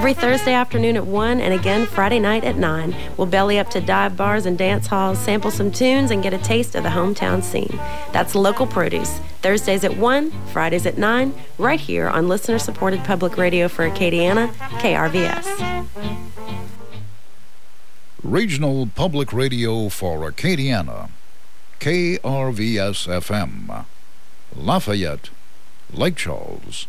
Every Thursday afternoon at 1 and again Friday night at 9. We'll belly up to dive bars and dance halls, sample some tunes, and get a taste of the hometown scene. That's Local Produce. Thursdays at 1, Fridays at 9, right here on listener-supported public radio for Acadiana, KRVS. Regional Public Radio for Acadiana, KRVS-FM, Lafayette, Lake Charles.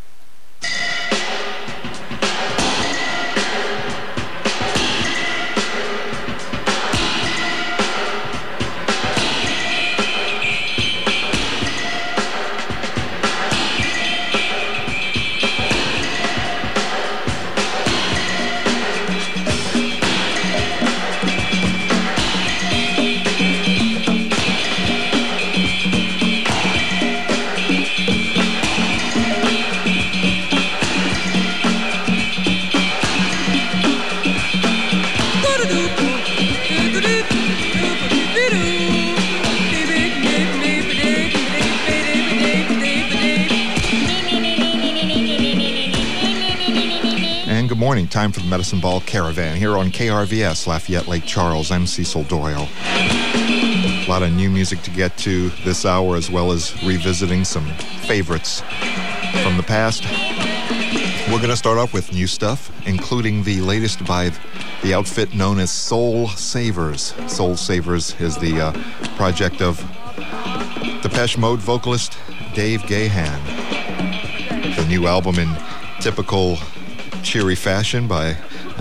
Morning, time for the Medicine Ball Caravan here on KRVS, Lafayette, Lake Charles. I'm Cecil Doyle. A lot of new music to get to this hour, as well as revisiting some favorites from the past. We're going to start off with new stuff, including the latest by the outfit known as Soul Savers. Soul Savers is the project of Depeche Mode vocalist Dave Gahan. The new album in typical cheery fashion by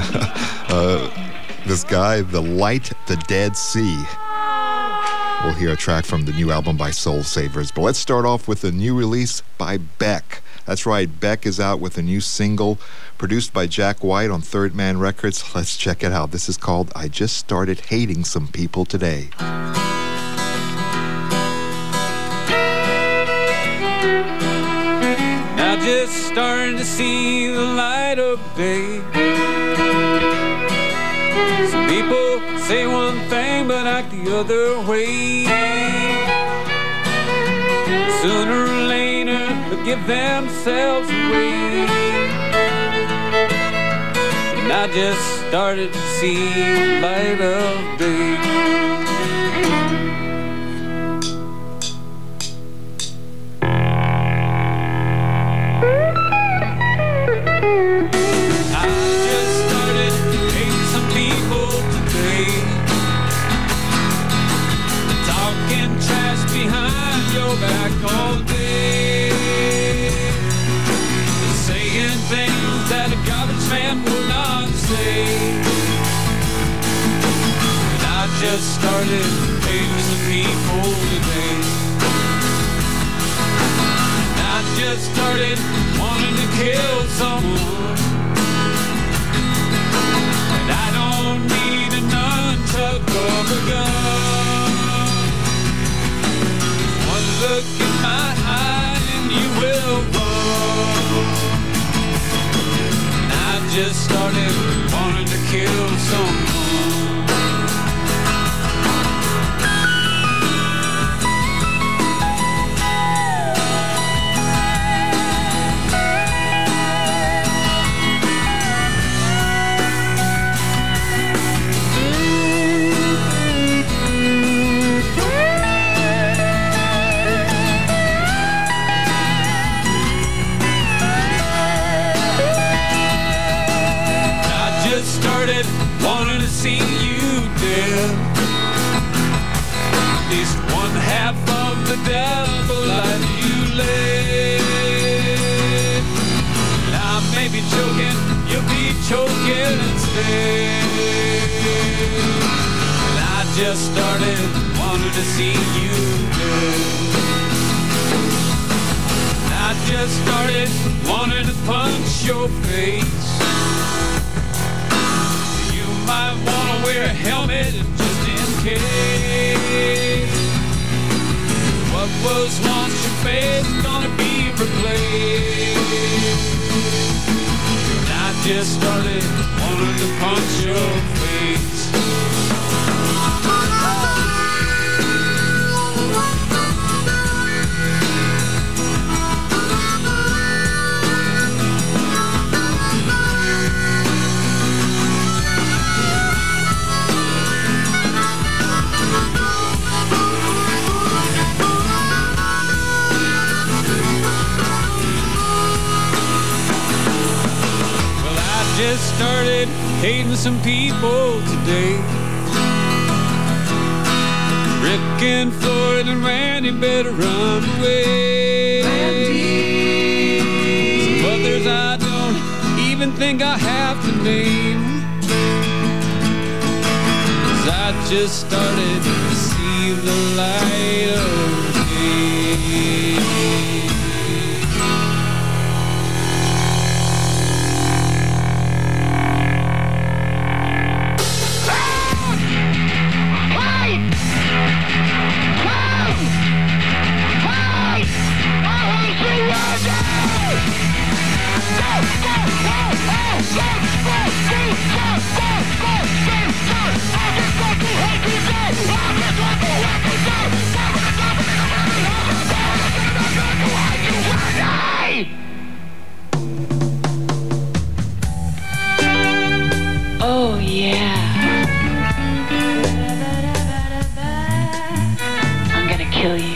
this guy, The Light, The Dead Sea. We'll hear a track from the new album by Soul Savers. But let's start off with a new release by Beck. That's right, Beck is out with a new single produced by Jack White on Third Man Records. Let's check it out. This is called I Just Started Hating Some People Today. Just starting to see the light of day. Some people say one thing but act the other way. Sooner or later they'll give themselves away. And I just started to see the light of day. Back all day, saying things that a garbage man would not say. And I just started hating some people today. And I just started wanting to kill someone. And I don't need a nunchuck or a gun. Look in my eye and you will run. And I just started wanting to kill someone. Wanted to see you dead. At least one half of the devil life you led. And I may be choking, you'll be choking instead. And I just started wanting to see you dead. And I just started wanting to punch your face. Might want to wear a helmet just in case. What was once your face gonna be replaced. And I just started wanting to punch your face. just started hating some people today. Rick and Floyd and Randy better run away. Randy. Some others I don't even think I have to name, 'cause I just started to see the light of day. Oh yeah, I'm gonna kill you.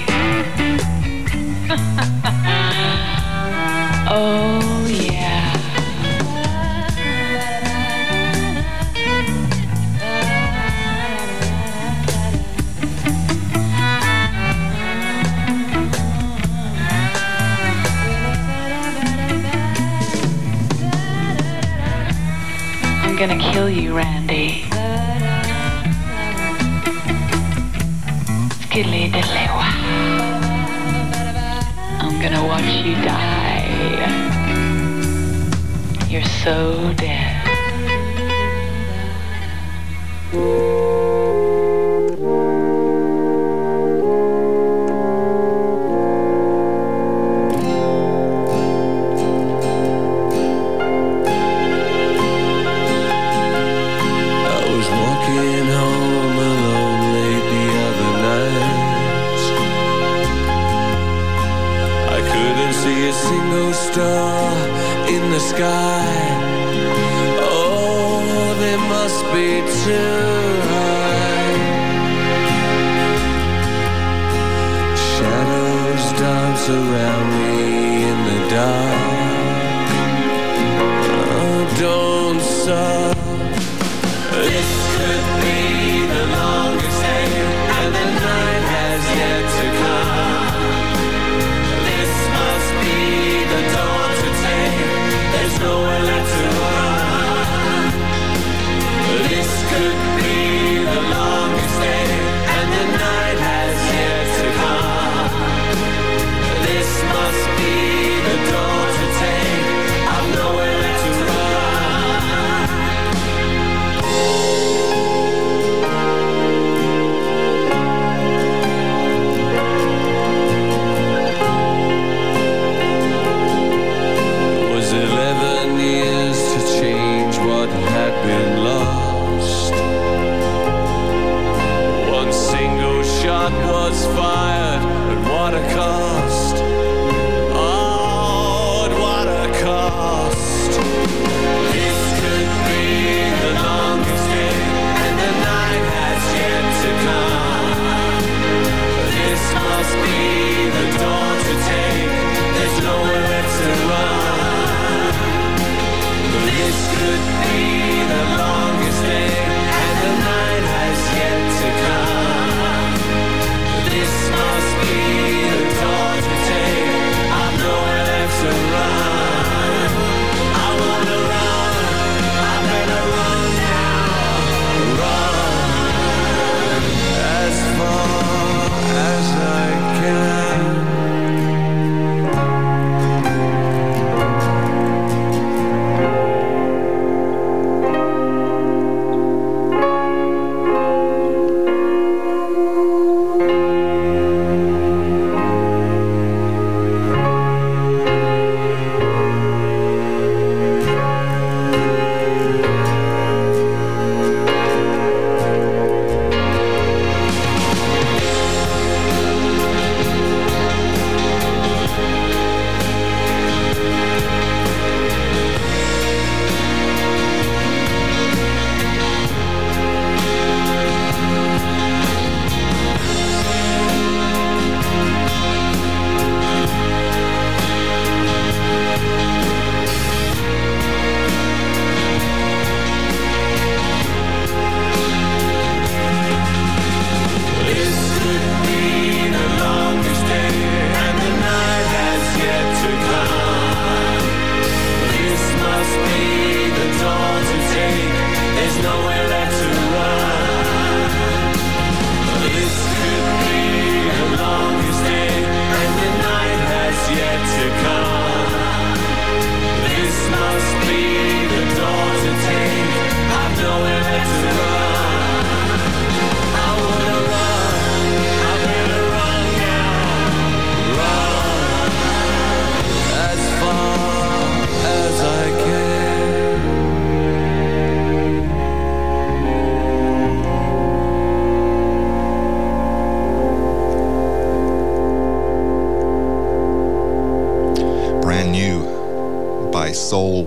Oh yeah. I'm gonna kill you, Randy. Skiddly diddly wow. I'm gonna watch you die. You're so dead. Sky. Oh, there must be 200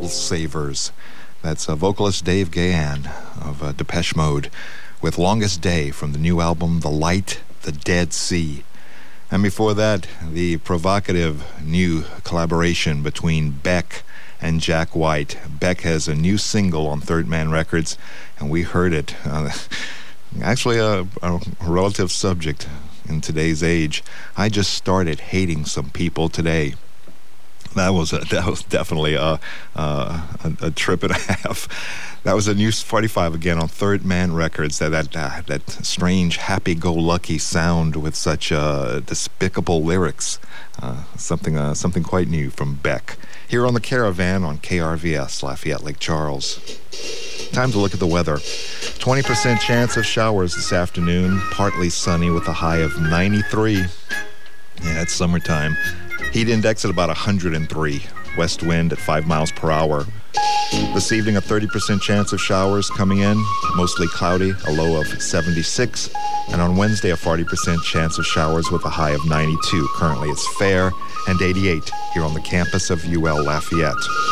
Soul Savers. That's vocalist Dave Gahan of Depeche Mode with Longest Day from the new album The Light, the Dead Sea. And before that, the provocative new collaboration between Beck and Jack White. Beck has a new single on Third Man Records, and we heard it. Actually, a relative subject in today's age. I just started hating some people today. That was definitely a trip and a half. That was a new 45 again on Third Man Records. That strange happy-go-lucky sound with such despicable lyrics. Something quite new from Beck. Here on the Caravan on KRVS, Lafayette Lake Charles. Time to look at the weather. 20% chance of showers this afternoon. Partly sunny with a high of 93. Yeah, it's summertime. Heat index at about 103. West wind at 5 miles per hour. This evening, a 30% chance of showers coming in. Mostly cloudy, a low of 76. And on Wednesday, a 40% chance of showers with a high of 92. Currently, it's fair and 88 here on the campus of UL Lafayette.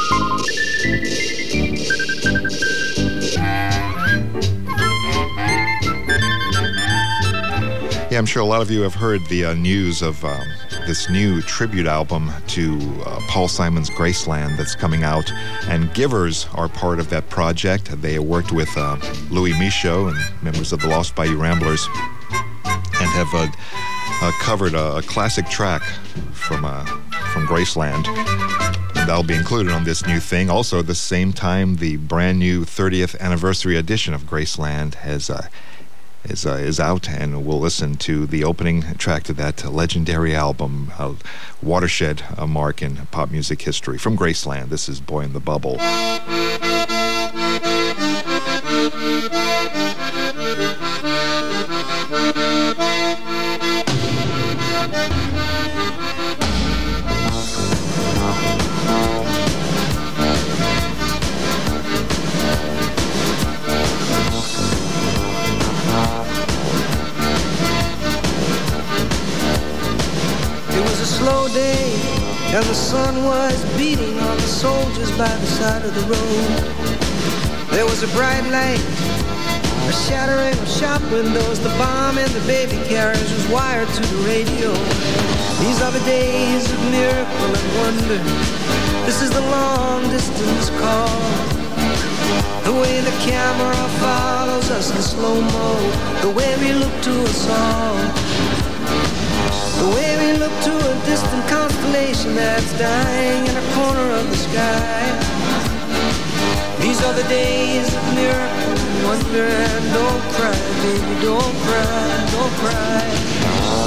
Yeah, I'm sure a lot of you have heard the news of this new tribute album to Paul Simon's Graceland that's coming out, and Givers are part of that project. They worked with Louis Michaud and members of the Lost Bayou Ramblers and have covered a classic track from Graceland. And that'll be included on this new thing. Also, at the same time, the brand new 30th anniversary edition of Graceland is out, and we'll listen to the opening track to that legendary album, watershed mark in pop music history. From Graceland, this is Boy in the Bubble. Slow day, and the sun was beating on the soldiers by the side of the road. There was a bright light, a shattering of shop windows. The bomb in the baby carriage was wired to the radio. These are the days of miracle and wonder. This is the long distance call. The way the camera follows us in slow-mo, the way we look to us all, the way we look to a distant constellation that's dying in a corner of the sky. These are the days of miracle and wonder. And don't cry, baby, don't cry, don't cry.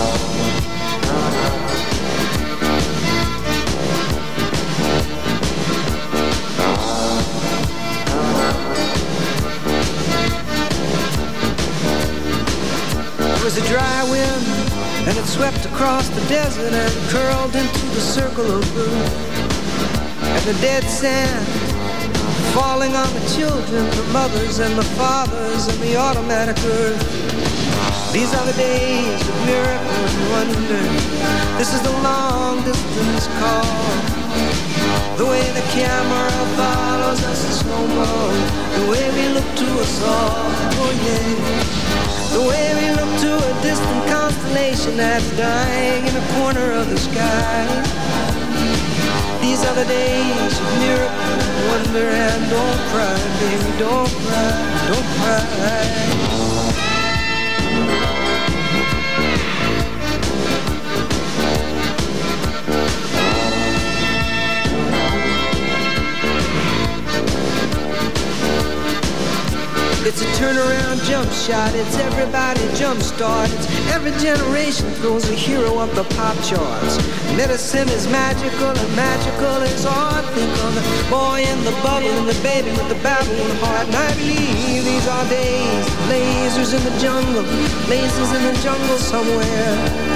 There was a dry wind, and it swept across the desert and curled into the circle of blue. And the dead sand falling on the children, the mothers and the fathers and the automatic earth. These are the days of miracle and wonder. This is the long distance call. The way the camera follows us in slow-mo, the way we look to us all, oh yeah. The way we look to a distant constellation that's dying in a corner of the sky. These are the days of miracle and wonder. And don't cry, baby, don't cry, don't cry. It's a turnaround jump shot, it's everybody jump start. It's every generation throws a hero up the pop charts. Medicine is magical and magical is art. Think of the boy in the bubble and the baby with the baboon heart. And I believe these are days, lasers in the jungle, lasers in the jungle somewhere.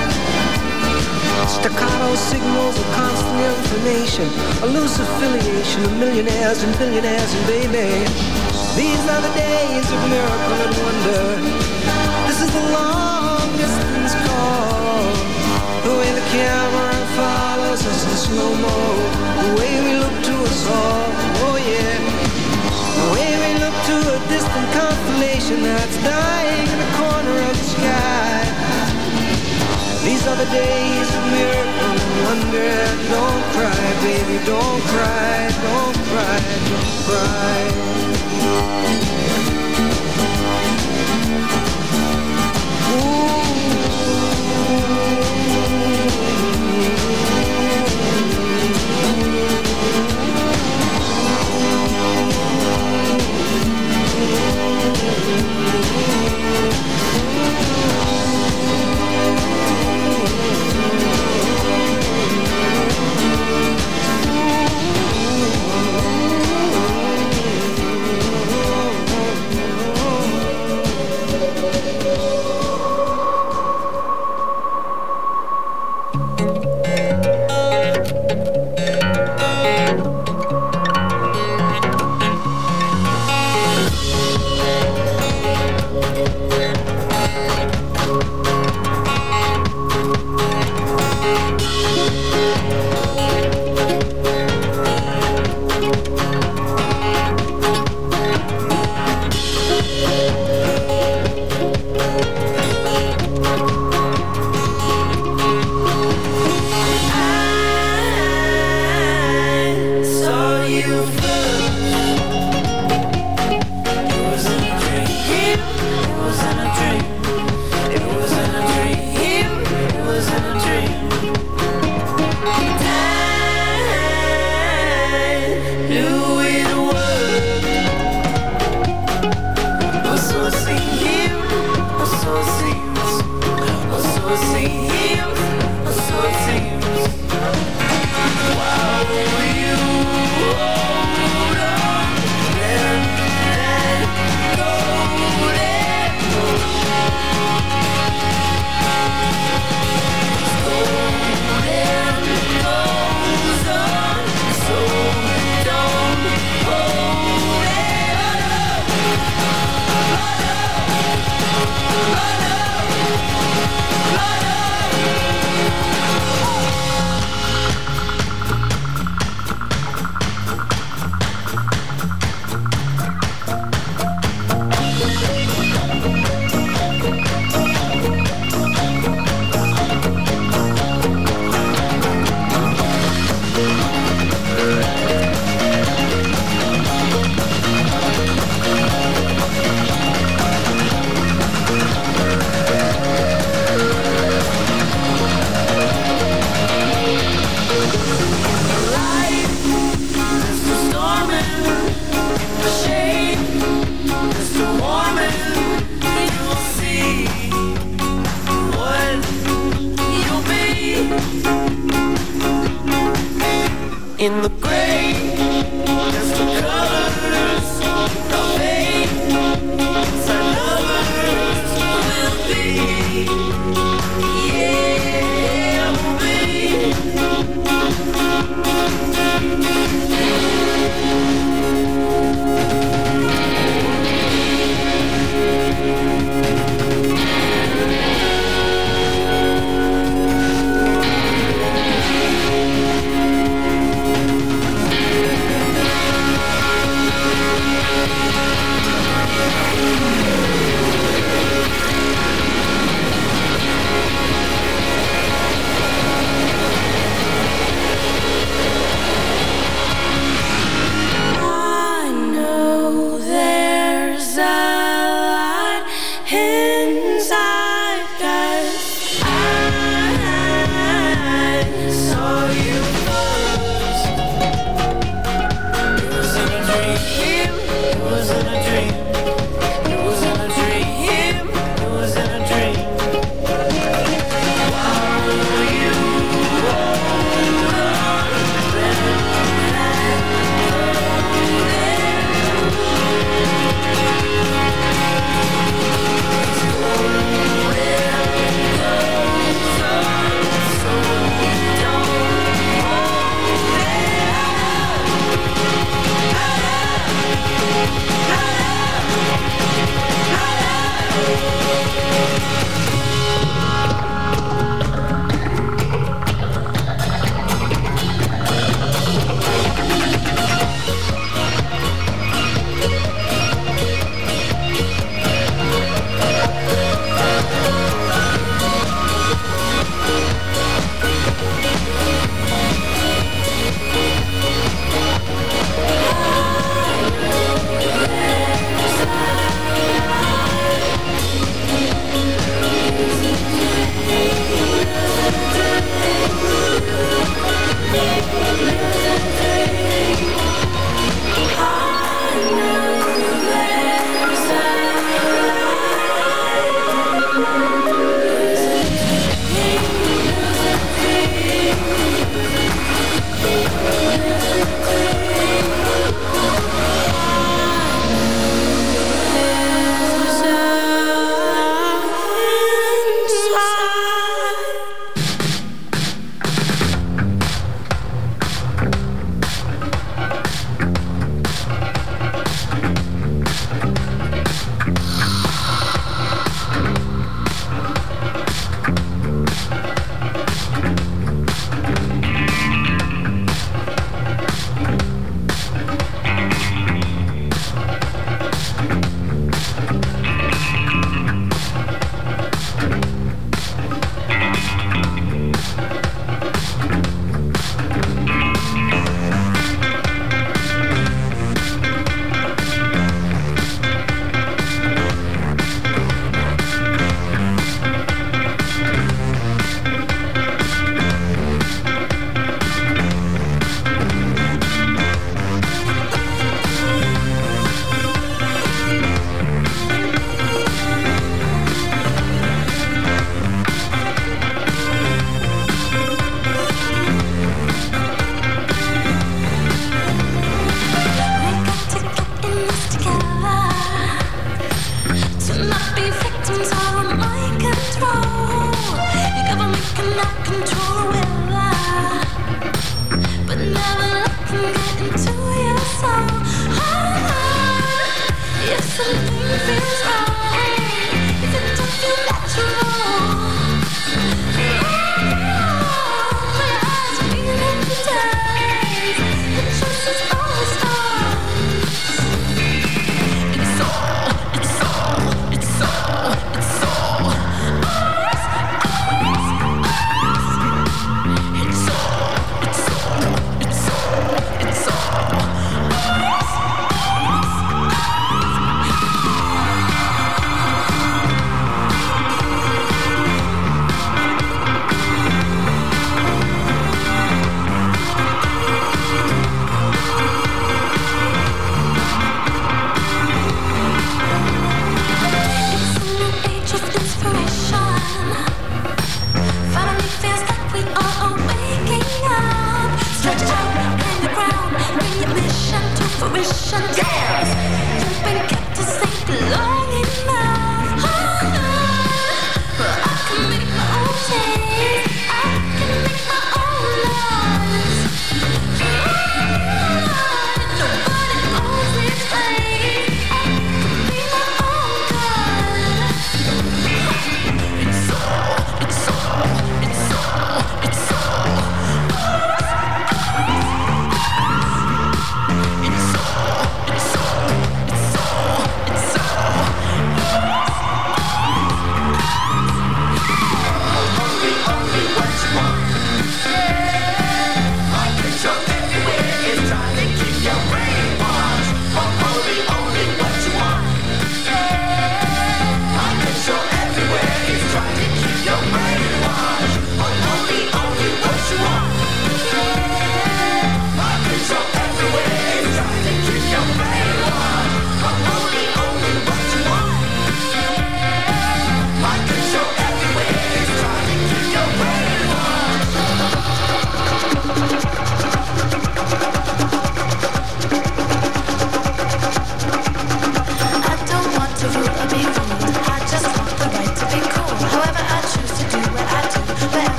Staccato signals of constant information, a loose affiliation of millionaires and billionaires and baby. These are the days of miracle and wonder. This is the long distance call. The way the camera follows us in slow-mo, the way we look to us all, oh constellation that's dying in the corner of the sky. These are the days of miracle and wonder. And don't cry, baby, don't cry, don't cry, don't cry. In the gray, just the colors of fate. Inside lovers will be, yeah, will be.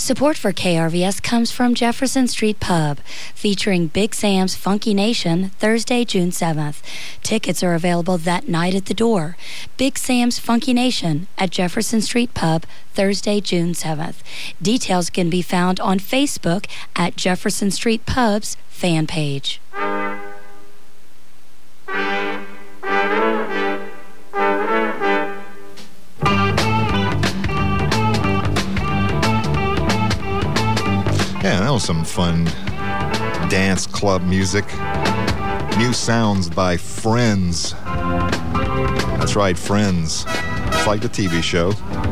Support for KRVS comes from Jefferson Street Pub, featuring Big Sam's Funky Nation, Thursday, June 7th. Tickets are available that night at the door. Big Sam's Funky Nation at Jefferson Street Pub, Thursday, June 7th. Details can be found on Facebook at Jefferson Street Pub's fan page. Yeah, that was some fun dance club music. New sounds by Friends. That's right, Friends. It's like the TV show.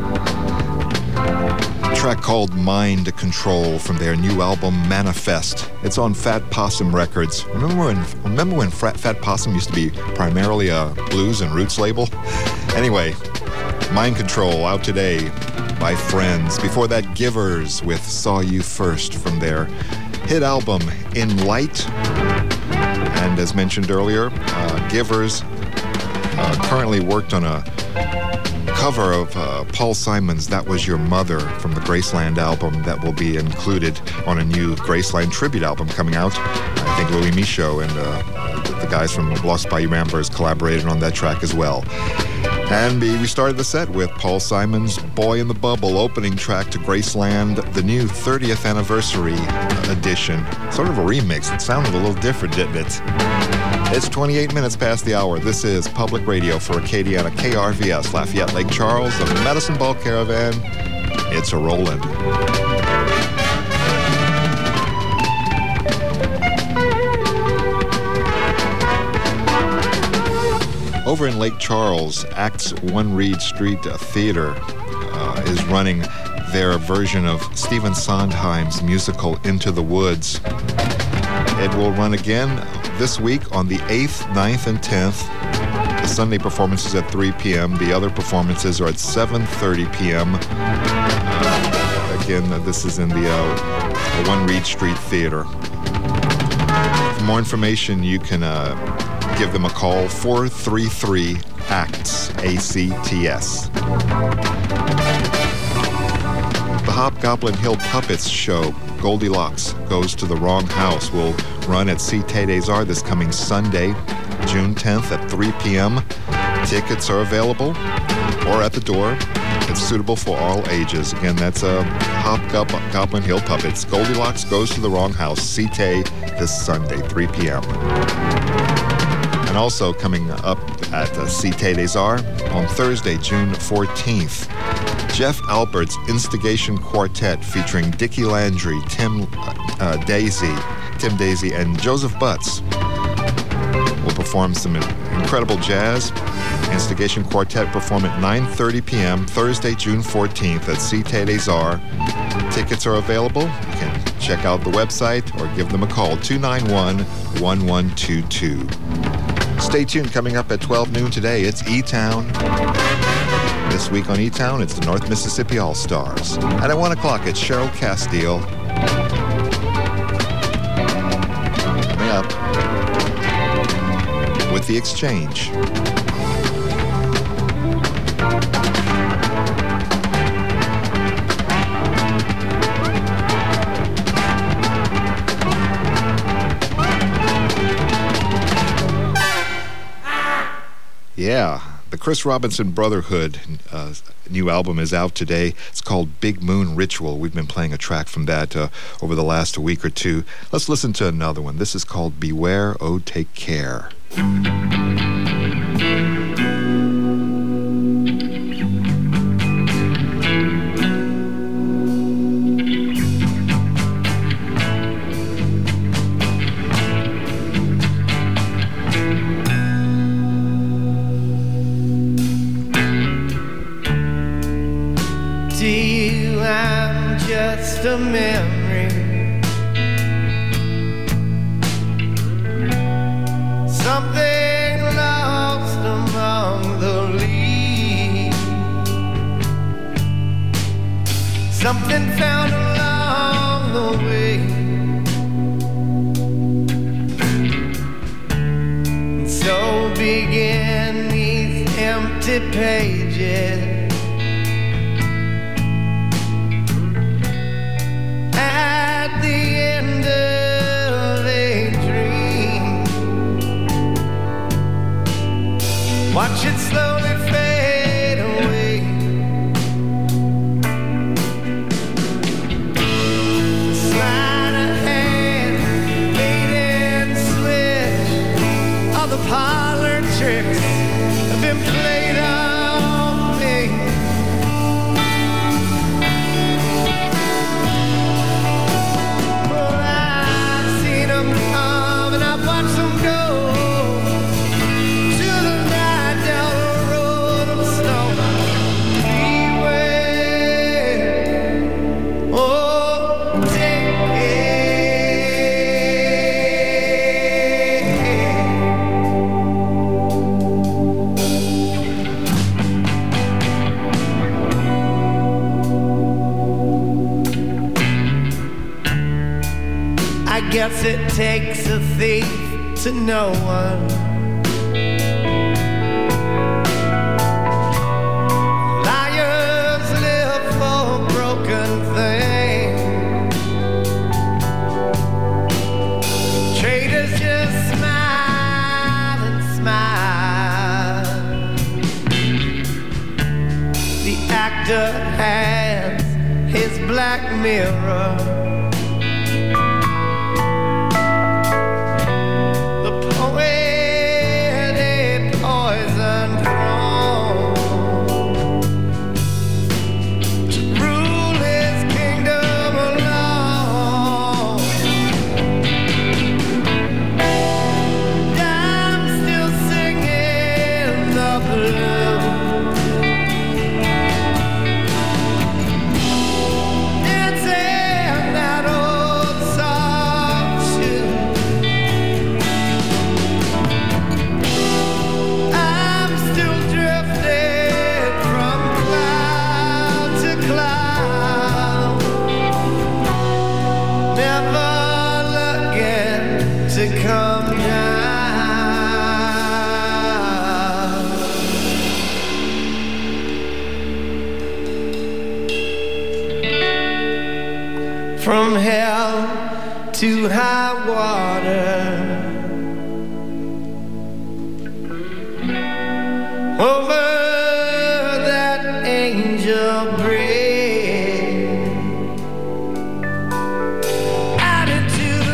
A track called Mind Control from their new album Manifest. It's on Fat Possum Records. Remember when Fat Possum used to be primarily a blues and roots label? Anyway, Mind Control out today by Friends. Before that, Givers with Saw You First from their hit album In Light. And as mentioned earlier, Givers currently worked on a cover of Paul Simon's That Was Your Mother from the Graceland album that will be included on a new Graceland tribute album coming out. I think Louis Michaud and the guys from Lost Bayou Ramblers collaborated on that track as well. And we started the set with Paul Simon's Boy in the Bubble, opening track to Graceland, the new 30th anniversary edition. Sort of a remix. It sounded a little different, didn't it? It's 28 minutes past the hour. This is Public Radio for Acadiana, KRVS, Lafayette Lake Charles, the Medicine Ball Caravan. It's a rollin'. Over in Lake Charles, Acts 1 Reed Street Theater is running their version of Stephen Sondheim's musical Into the Woods. It will run again this week on the 8th, 9th, and 10th. The Sunday performances at 3 p.m. The other performances are at 7:30 p.m. Again, this is in the 1 Reed Street Theater. For more information, you can give them a call, 433-ACTS, A-C-T-S. The Hobgoblin Hill Puppets show, Goldilocks Goes to the Wrong House, will run at Cité des Arts this coming Sunday, June 10th at 3 p.m. Tickets are available or at the door. It's suitable for all ages. Again, that's Hobgoblin Hill Puppets. Goldilocks Goes to the Wrong House, Cité this Sunday, 3 p.m. And also coming up at Cité des Arts on Thursday, June 14th, Jeff Albert's Instigation Quartet featuring Dickie Landry, Tim Daisy, and Joseph Butts will perform some incredible jazz. Instigation Quartet perform at 9:30 p.m. Thursday, June 14th at Cité des Arts. Tickets are available. You can check out the website or give them a call, 291-1122. Stay tuned. Coming up at 12 noon today, it's E-Town. This week on E-Town, it's the North Mississippi All-Stars. And at 1 o'clock, it's Cheryl Castile. Coming up with The Exchange. Yeah, the Chris Robinson Brotherhood new album is out today. It's called Big Moon Ritual. We've been playing a track from that over the last week or two. Let's listen to another one. This is called Beware, Oh Take Care. Just a memory, something lost among the leaves, something found along the way. And so begin these empty pages. slowly fade away. The sleight of hand, bait and switch, all the parlor tricks have been played on me. Well, I've seen them come and I've watched them go. I guess it takes a thief to know one. Liars live for broken things. Traitors just smile and smile. The actor has his black mirror. From hell to high water, over that angel bridge, out into the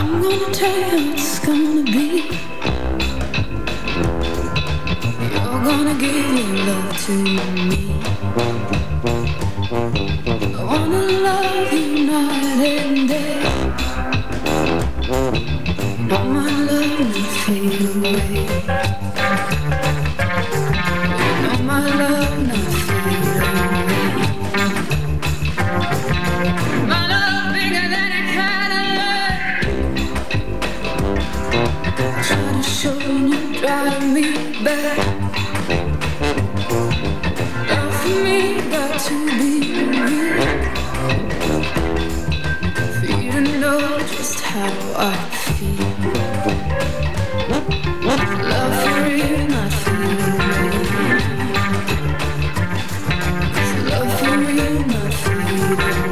I'm gonna tell you how it's gonna be. You're gonna give your love to me. I wanna love you night and day. Don't my love not fade away. Don't my love not fade away. My love bigger than a Cadillac. Try to show you drive me back. Love for me got to be real. For you to know just how I feel. Love for real, not feel. Love for real, not feel.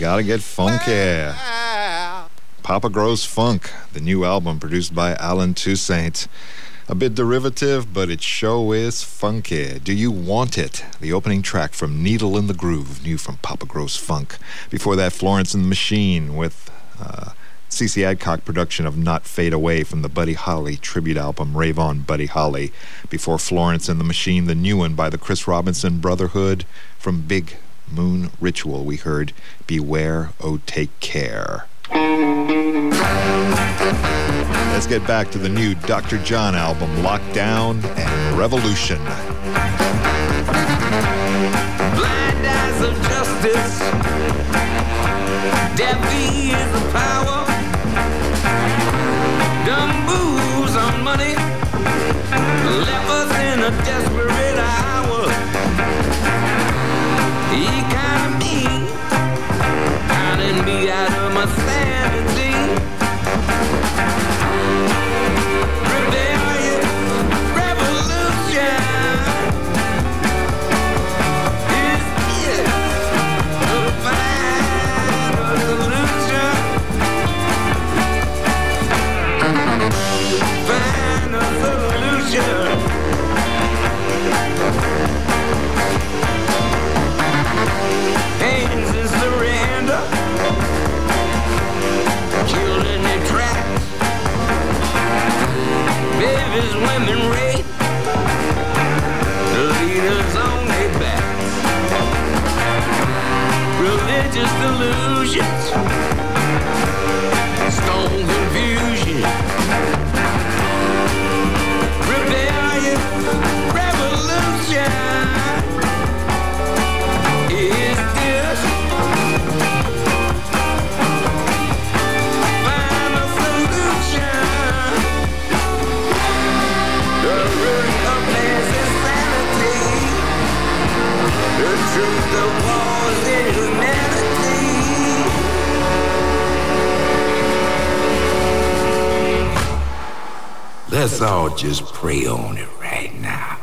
gotta get funky. Papa Grows Funk, the new album produced by Alan Toussaint. A bit derivative, but it sure is funky. Do You Want It? The opening track from Needle in the Groove, new from Papa Grows Funk. Before that, Florence and the Machine with CC Adcock production of Not Fade Away from the Buddy Holly tribute album Rave On Buddy Holly. Before Florence and the Machine, the new one by the Chris Robinson Brotherhood. From Big Moon Ritual, we heard Beware, Oh Take Care. Let's get back to the new Dr. John album, Lockdown and Revolution. Blind eyes of justice, deaf ears of power, dumb moves on money, left us in a desperate hour. He kinda mean, counting me out of my sanity. Rebellion, revolution is it to find a solution. Find a solution. Hands in surrender, killed in their tracks. Babies, women raped, the leaders on their backs. Religious delusions, stone confusion. Rebellion, revolution is this. Find a solution. The root of man's insanity, the truth of wars in humanity. Let's all just pray on it right now.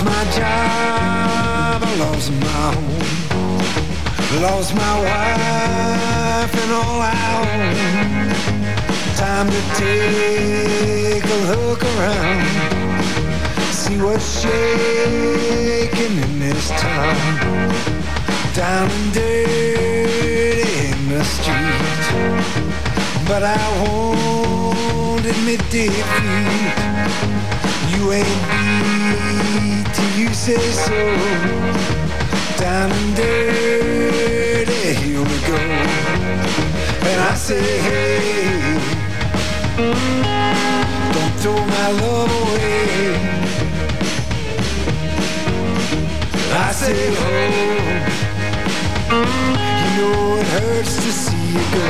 lost my job, I lost my home, lost my wife and all I own. Time to take a look around, see what's shaking in this town. Down and dirty in the street, but I won't admit defeat. You ain't beat till you say so. Down and dirty, here we go. And I say, hey, don't throw my love away. I say, oh, you know it hurts to see you go.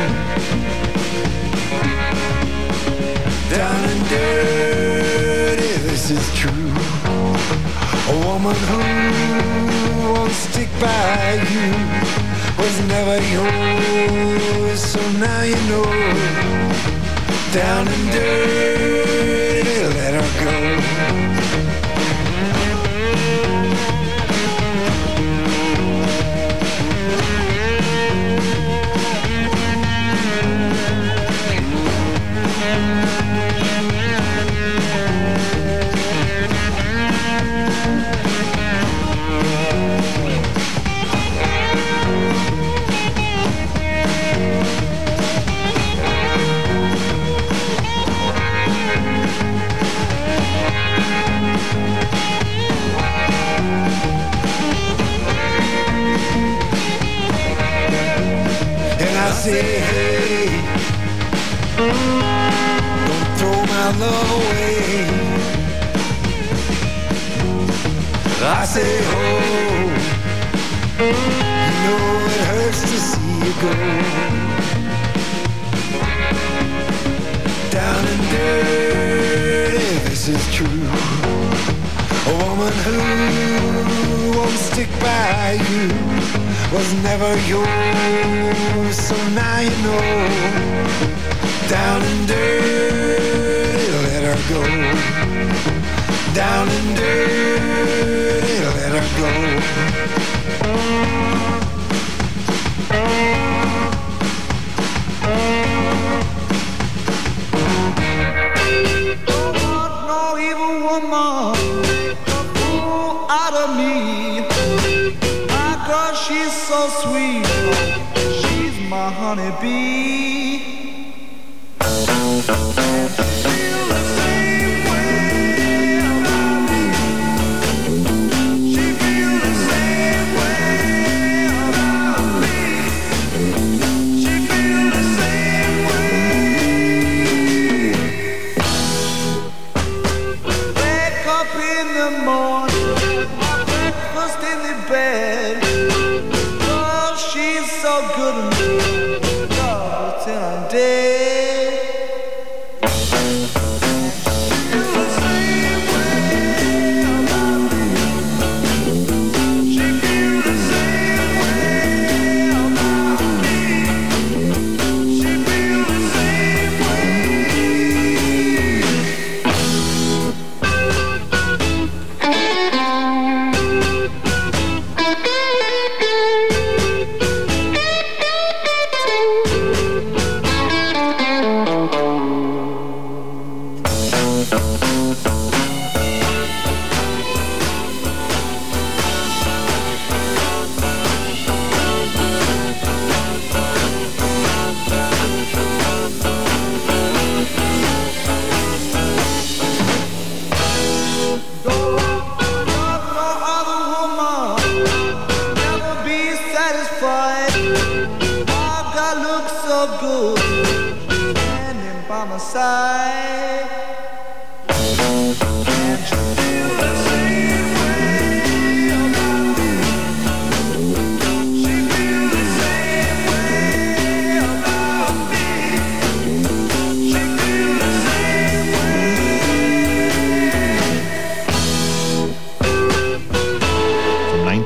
Down and dirty, this is true. A woman who won't stick by you was never yours, so now you know. Down and dirty, let her go. I say, hey, don't throw my love away. I say, oh, you know it hurts to see you go. Down and dirty, this is true. A woman who won't stick by you was never yours, so now you know. Down and dirty, let her go. Down and dirty, let her go. Don't want no evil woman to fool out of me. My girl, she's so sweet. She's my honeybee. Feel the same way about me. She feels the same way about me. She feels the same way. Wake up in the morning, breakfast in the bed. Oh, she's so good to me. Love till I'm dead.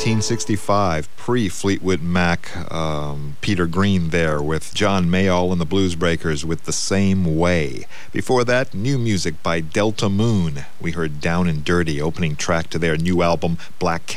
1965, pre-Fleetwood Mac, Peter Green there with John Mayall and the Blues Breakers with The Same Way. Before that, new music by Delta Moon. We heard Down and Dirty, opening track to their new album, Black